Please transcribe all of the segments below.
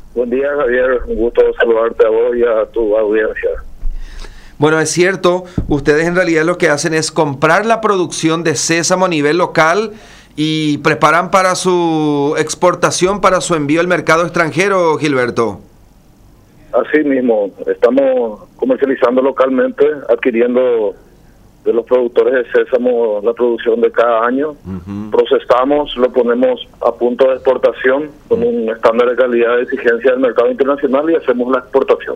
Buen día, Javier. Un gusto saludarte a vos y a tu audiencia. Bueno, es cierto, ustedes en realidad lo que hacen es comprar la producción de sésamo a nivel local y preparan para su exportación, para su envío al mercado extranjero, Gilberto. Así mismo, estamos comercializando localmente, adquiriendo de los productores de sésamo la producción de cada año. Procesamos, lo ponemos a punto de exportación con un estándar de calidad de exigencia del mercado internacional y hacemos la exportación.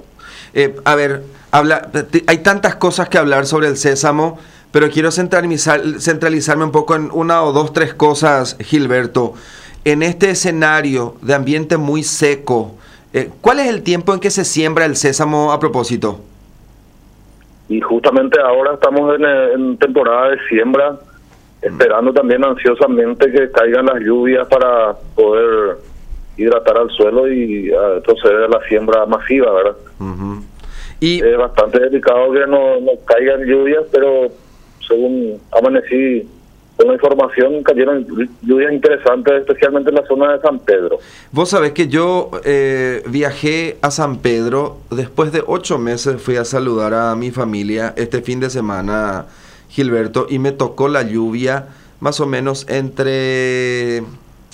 Hay tantas cosas que hablar sobre el sésamo, pero quiero centralizarme un poco en una o dos, tres cosas, Gilberto. En este escenario de ambiente muy seco, ¿cuál es el tiempo en que se siembra el sésamo a propósito? Y justamente ahora estamos en temporada de siembra, esperando también ansiosamente que caigan las lluvias para poder hidratar al suelo y proceder a la siembra masiva, ¿verdad? Y es bastante delicado que no caigan lluvias, pero según amanecí con la información, cayeron lluvias interesantes, especialmente en la zona de San Pedro. Vos sabés que yo viajé a San Pedro, después de 8 meses fui a saludar a mi familia este fin de semana, Gilberto, y me tocó la lluvia más o menos entre,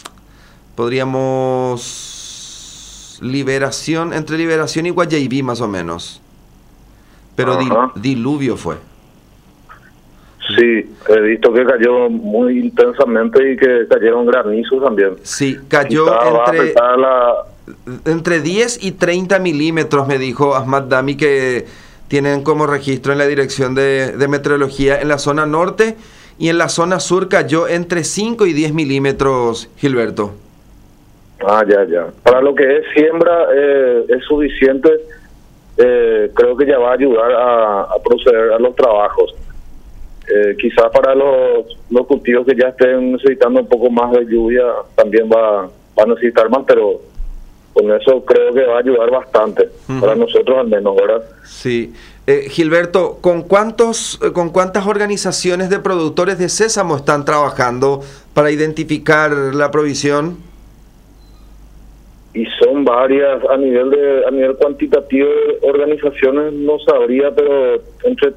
podríamos, entre Liberación y Guayaibí más o menos, pero diluvio fue. Sí, he visto que cayó muy intensamente y que cayeron granizos también. Sí, cayó entre 10 y 30 milímetros, me dijo Ahmad Dami, que tienen como registro en la Dirección de Meteorología en la zona norte, y en la zona sur cayó entre 5 y 10 milímetros, Gilberto. Ya. Para lo que es siembra es suficiente, creo que ya va a ayudar a proceder a los trabajos. Quizás para los cultivos que ya estén necesitando un poco más de lluvia también va a necesitar más, pero con eso creo que va a ayudar bastante, para nosotros al menos, ¿verdad? Sí. Gilberto, ¿con cuántas organizaciones de productores de sésamo están trabajando para identificar la provisión? Y son varias, a nivel cuantitativo de organizaciones no sabría, pero entre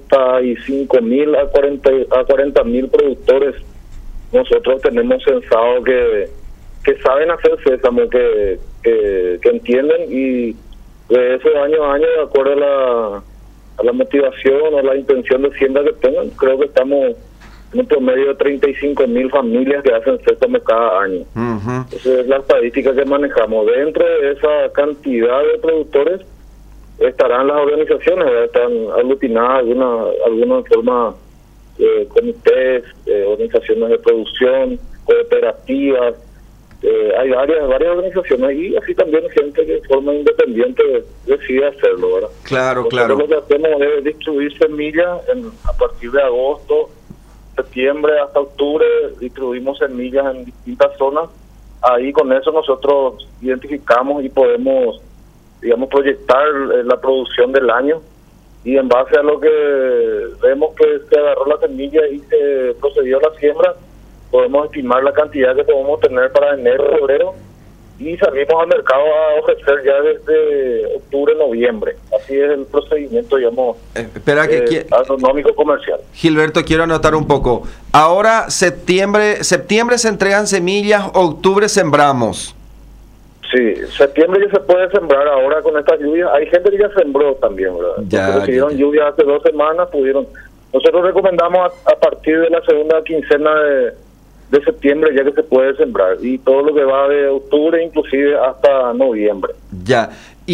35.000 a 40.000 productores nosotros tenemos censado que saben hacer sésamo, que entienden, y de eso año a año, de acuerdo a la motivación o la intención de siembra que tengan, creo que estamos en un promedio de 35.000 familias que hacen sésamo cada año. Esa es la estadística que manejamos. Dentro de esa cantidad de productores estarán las organizaciones, ¿verdad? Están aglutinadas algunas forma comités, organizaciones de producción, cooperativas. Hay varias organizaciones, y así también gente que de forma independiente decide hacerlo, ¿verdad? Claro. Lo que hacemos es distribuir semillas a partir de agosto, septiembre hasta octubre. Distribuimos semillas en distintas zonas. Ahí con eso nosotros identificamos y podemos, digamos, proyectar la producción del año, y en base a lo que vemos que se agarró la semilla y se procedió a la siembra, podemos estimar la cantidad que podemos tener para enero, febrero, y salimos al mercado a ofrecer ya desde octubre, noviembre. Así es el procedimiento, digamos, agronómico comercial. Gilberto, quiero anotar un poco. Ahora septiembre se entregan semillas, octubre sembramos. Sí, septiembre ya se puede sembrar ahora con estas lluvias. Hay gente que ya sembró también, ¿verdad? Porque recibieron lluvias hace 2 semanas, Nosotros recomendamos a partir de la segunda quincena de septiembre ya que se puede sembrar, y todo lo que va de octubre inclusive hasta noviembre. Ya.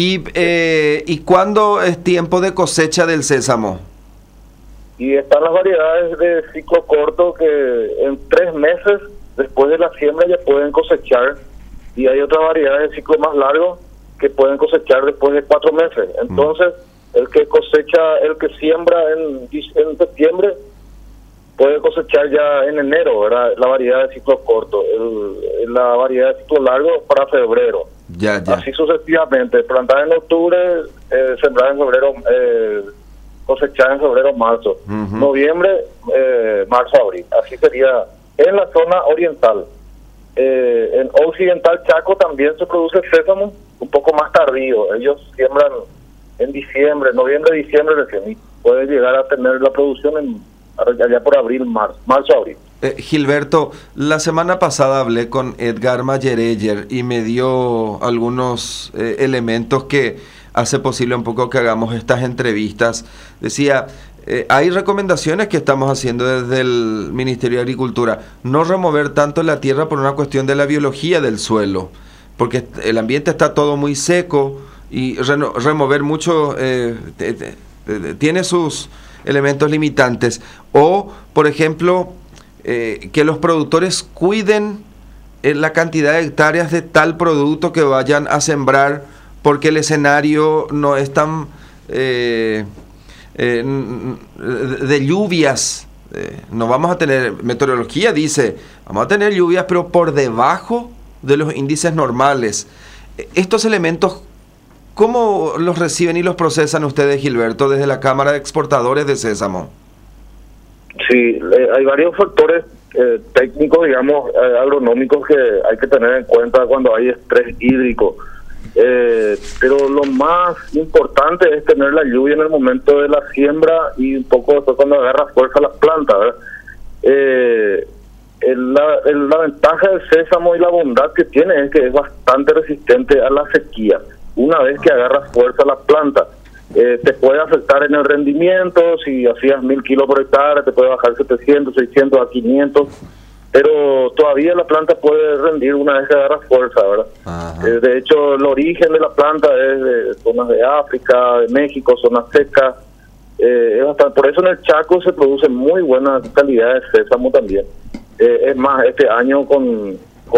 ¿Y cuándo es tiempo de cosecha del sésamo? Y están las variedades de ciclo corto que en 3 meses después de la siembra ya pueden cosechar, y hay otras variedades de ciclo más largo que pueden cosechar después de 4 meses. Entonces, el que siembra en septiembre puede cosechar ya en enero, ¿verdad? La variedad de ciclo corto. La variedad de ciclo largo para febrero. Ya. Así sucesivamente. Plantar en octubre, sembrar en febrero, cosechar en febrero, marzo. Noviembre, marzo, abril. Así sería en la zona oriental. En Occidental Chaco también se produce sésamo, un poco más tardío. Ellos siembran en diciembre, noviembre, diciembre recién, y puede llegar a tener la producción allá por abril, marzo, abril. Gilberto, la semana pasada hablé con Edgar Mayereyer y me dio algunos elementos que hace posible un poco que hagamos estas entrevistas. Decía, hay recomendaciones que estamos haciendo desde el Ministerio de Agricultura, no remover tanto la tierra por una cuestión de la biología del suelo, porque el ambiente está todo muy seco y remover mucho tiene sus elementos limitantes. O, por ejemplo, que los productores cuiden la cantidad de hectáreas de tal producto que vayan a sembrar, porque el escenario no es tan de lluvias. No vamos a tener, meteorología dice, vamos a tener lluvias, pero por debajo de los índices normales. Estos elementos, ¿cómo los reciben y los procesan ustedes, Gilberto, desde la Cámara de Exportadores de Sésamo? Sí, hay varios factores técnicos, digamos, agronómicos que hay que tener en cuenta cuando hay estrés hídrico. Pero lo más importante es tener la lluvia en el momento de la siembra y un poco después cuando agarra fuerza las plantas, ¿verdad? La ventaja del sésamo y la bondad que tiene es que es bastante resistente a la sequía. Una vez que agarra fuerza las plantas, te puede afectar en el rendimiento. Si hacías 1000 kilos por hectárea, te puede bajar 700, 600 a 500, pero todavía la planta puede rendir una vez que agarra fuerza, ¿verdad? De hecho, el origen de la planta es de zonas de África, de México, zonas secas. Es bastante, por eso en el Chaco se produce muy buena calidad de sésamo también. Es más, este año con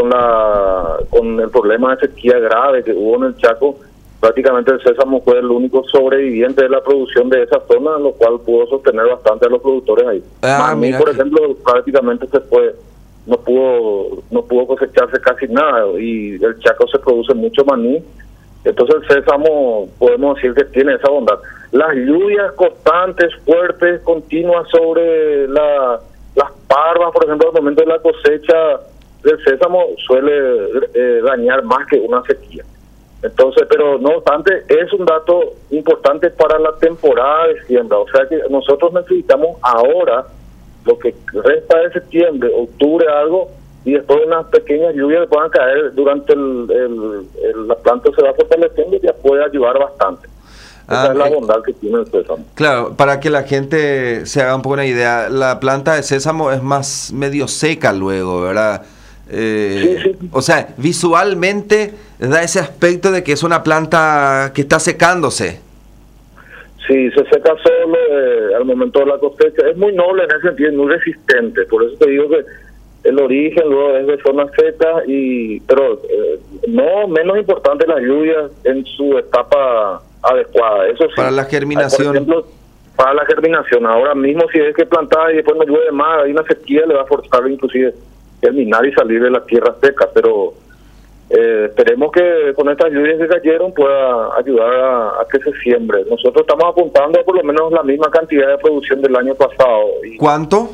el problema de sequía grave que hubo en el Chaco, prácticamente el sésamo fue el único sobreviviente de la producción de esa zona, lo cual pudo sostener bastante a los productores ahí. Maní, por ejemplo, prácticamente no pudo cosecharse casi nada, y el Chaco se produce mucho maní. Entonces el sésamo podemos decir que tiene esa bondad. Las lluvias constantes, fuertes, continuas sobre las parvas, por ejemplo, al momento de la cosecha del sésamo suele dañar más que una sequía. Entonces, pero no obstante, es un dato importante para la temporada de siembra. O sea que nosotros necesitamos ahora, lo que resta de septiembre, octubre, algo, y después unas pequeñas lluvias que puedan caer durante la planta se va fortaleciendo, ya puede ayudar bastante. Esa es la bondad que tiene el sésamo. Claro, para que la gente se haga un poco una idea, la planta de sésamo es más medio seca luego, ¿verdad? Sí. O sea, visualmente da ese aspecto de que es una planta que está secándose. Sí, se seca solo al momento de la cosecha. Es muy noble en ese sentido, es muy resistente. Por eso te digo que el origen luego es de zonas secas, pero no menos importante las lluvias en su etapa adecuada. Eso sí. Para la germinación. Por ejemplo, para la germinación. Ahora mismo, si es que plantar y después no llueve más, hay una sequía, le va a forzar inclusive germinar y salir de la tierra seca, pero esperemos que con estas lluvias que cayeron pueda ayudar a que se siembre. Nosotros estamos apuntando a por lo menos la misma cantidad de producción del año pasado. ¿Cuánto?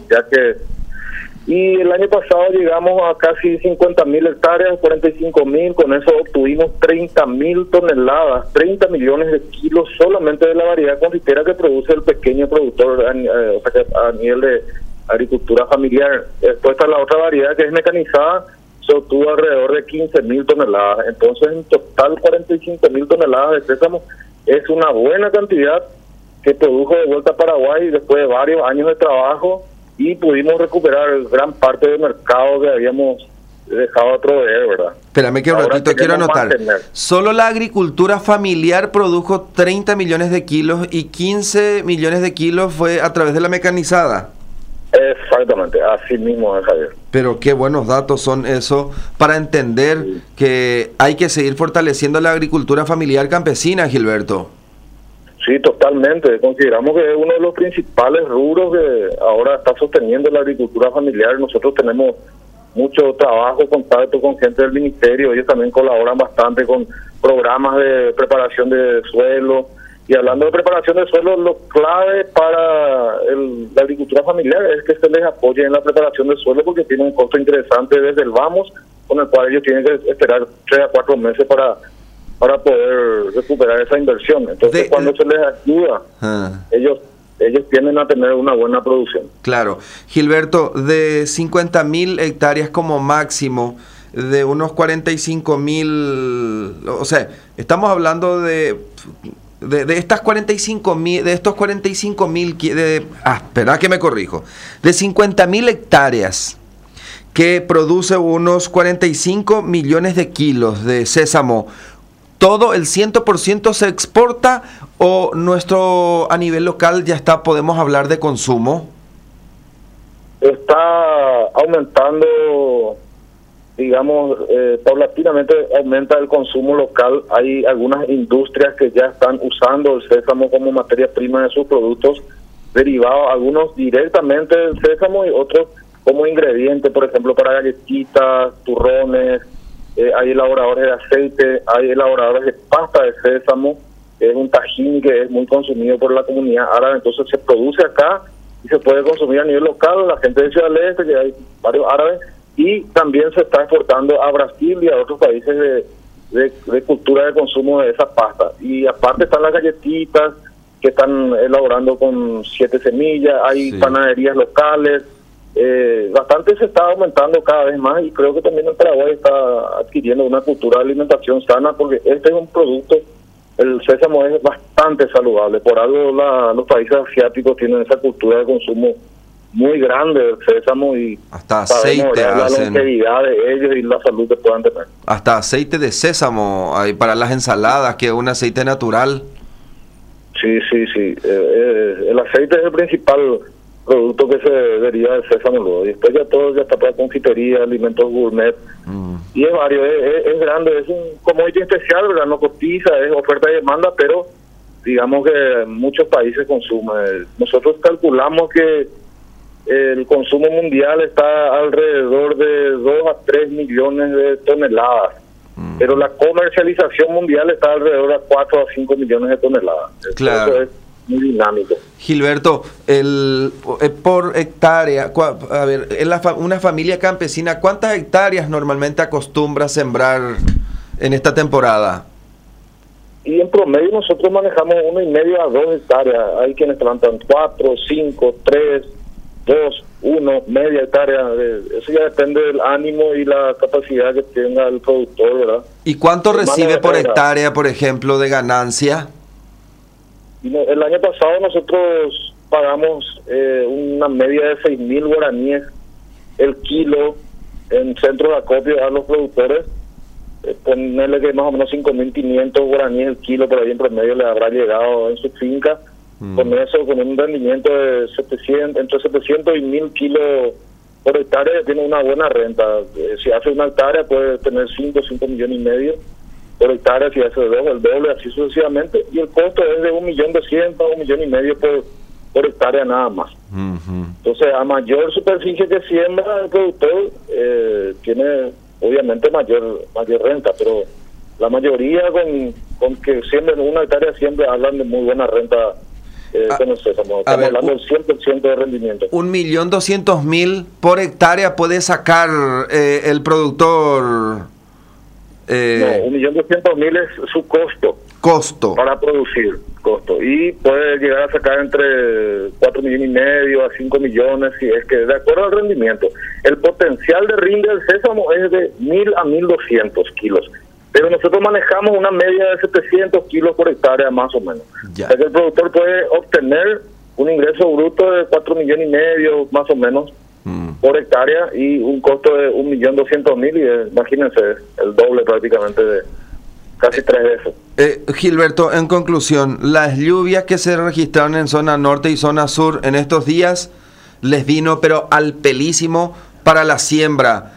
Y el año pasado llegamos a casi 50.000 hectáreas, 45.000, con eso obtuvimos 30.000 toneladas, 30 millones de kilos solamente de la variedad confitera que produce el pequeño productor, o sea, a nivel de agricultura familiar. Después está la otra variedad que es mecanizada, se obtuvo alrededor de 15.000 toneladas. Entonces, en total, 45.000 toneladas de sésamo es una buena cantidad que produjo de vuelta a Paraguay después de varios años de trabajo, y pudimos recuperar gran parte del mercado que habíamos dejado de proveer, ¿verdad? Espérame que un ratito quiero anotar. Solo la agricultura familiar produjo 30 millones de kilos y 15 millones de kilos fue a través de la mecanizada. Exactamente, así mismo es, Javier. Pero qué buenos datos son eso para entender que hay que seguir fortaleciendo la agricultura familiar campesina, Gilberto. Sí, totalmente. Consideramos que es uno de los principales rubros que ahora está sosteniendo la agricultura familiar. Nosotros tenemos mucho trabajo, contacto con gente del ministerio. Ellos también colaboran bastante con programas de preparación de suelo. Y hablando de preparación de suelo, lo clave para la agricultura familiar es que se les apoye en la preparación del suelo, porque tiene un costo interesante desde el vamos con el cual ellos tienen que esperar 3 a 4 meses para poder recuperar esa inversión. Entonces, cuando se les ayuda, ellos tienden a tener una buena producción. Claro. Gilberto, de 50.000 hectáreas como máximo, de unos 45.000, o sea, estamos hablando de estas 45.000, de estos 45.000, espera que me corrijo, de 50.000 hectáreas que produce unos 45 millones de kilos de sésamo, ¿todo el 100% se exporta o nuestro a nivel local ya está, podemos hablar de consumo? Está aumentando, digamos, paulatinamente aumenta el consumo local. Hay algunas industrias que ya están usando el sésamo como materia prima de sus productos derivados, algunos directamente del sésamo y otros como ingrediente, por ejemplo, para galletitas, turrones. Hay elaboradores de aceite, hay elaboradores de pasta de sésamo, que es un tajín que es muy consumido por la comunidad árabe. Entonces se produce acá y se puede consumir a nivel local. La gente de Ciudad del Este, que hay varios árabes, y también se está exportando a Brasil y a otros países de cultura de consumo de esa pasta. Y aparte están las galletitas que están elaborando con 7 semillas, hay panaderías locales. Bastante se está aumentando cada vez más, y creo que también el Paraguay está adquiriendo una cultura de alimentación sana, porque este es un producto, el sésamo es bastante saludable. Por algo los países asiáticos tienen esa cultura de consumo muy grande del sésamo, y hasta aceite la longevidad de ellos y la salud que puedan tener. Hasta aceite de sésamo hay para las ensaladas, que es un aceite natural. Sí. El aceite es el principal producto que se deriva del sésamo luego, y después ya todo ya está para confitería, alimentos gourmet, y es varios, es grande, es un commodity especial, ¿verdad? No cotiza, es oferta y demanda, pero digamos que muchos países consumen. Nosotros calculamos que el consumo mundial está alrededor de 2 a 3 millones de toneladas, pero la comercialización mundial está alrededor de 4 a 5 millones de toneladas. Claro. Eso es muy dinámico. Gilberto, por hectárea, a ver, una familia campesina, ¿cuántas hectáreas normalmente acostumbra a sembrar en esta temporada? Y en promedio nosotros manejamos 1,5 a 2 hectáreas. Hay quienes plantan 4, 5, 3, 2, 1, media hectárea. Eso ya depende del ánimo y la capacidad que tenga el productor, ¿verdad? ¿Y cuánto recibe por hectárea, por ejemplo, de ganancia? El año pasado nosotros pagamos una media de 6.000 guaraníes el kilo en centro de acopio a los productores. Ponerle que más o menos 5.500 guaraníes el kilo, por ahí en promedio le habrá llegado en su finca. Con eso, con un rendimiento de entre 700 y 1.000 kilos por hectárea, tiene una buena renta. Si hace una hectárea puede tener 5 millones y medio por hectárea, si hace 2, el doble, así sucesivamente, y el costo es de 1.200.000, 1,5 millones por hectárea nada más. Entonces, a mayor superficie que siembra el productor, tiene obviamente mayor renta, pero la mayoría con que siembren una hectárea siempre hablan de muy buena renta con el sésamo. Estamos hablando del 100% de rendimiento. 1.200.000 por hectárea puede sacar el productor. No, 1.200.000 es su costo para producir, y puede llegar a sacar entre 4,5 millones a 5 millones, si es que de acuerdo al rendimiento. El potencial de rinde del sésamo es de 1.000 a 1.200 kilos, pero nosotros manejamos una media de 700 kilos por hectárea más o menos. O sea que el productor puede obtener un ingreso bruto de 4,5 millones más o menos por hectárea, y un costo de 1.200.000, y imagínense, el doble prácticamente, de casi 3 veces. Gilberto, en conclusión, las lluvias que se registraron en zona norte y zona sur en estos días les vino pero al pelísimo para la siembra,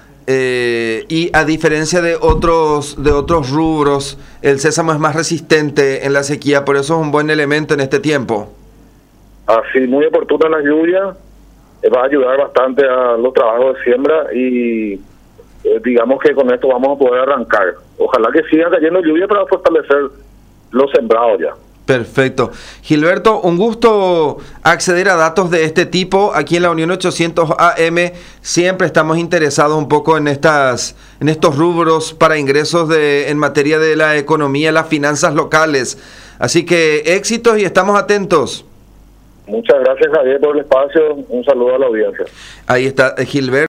y a diferencia de otros rubros, el sésamo es más resistente en la sequía, por eso es un buen elemento en este tiempo. Así, muy oportuna las lluvias, va a ayudar bastante a los trabajos de siembra, y digamos que con esto vamos a poder arrancar. Ojalá que sigan cayendo lluvia para fortalecer los sembrados ya. Perfecto. Gilberto, un gusto acceder a datos de este tipo. Aquí en la Unión 800 AM siempre estamos interesados un poco en estos rubros para ingresos en materia de la economía, las finanzas locales. Así que éxitos y estamos atentos. Muchas gracias, Javier, por el espacio. Un saludo a la audiencia. Ahí está Gilberto.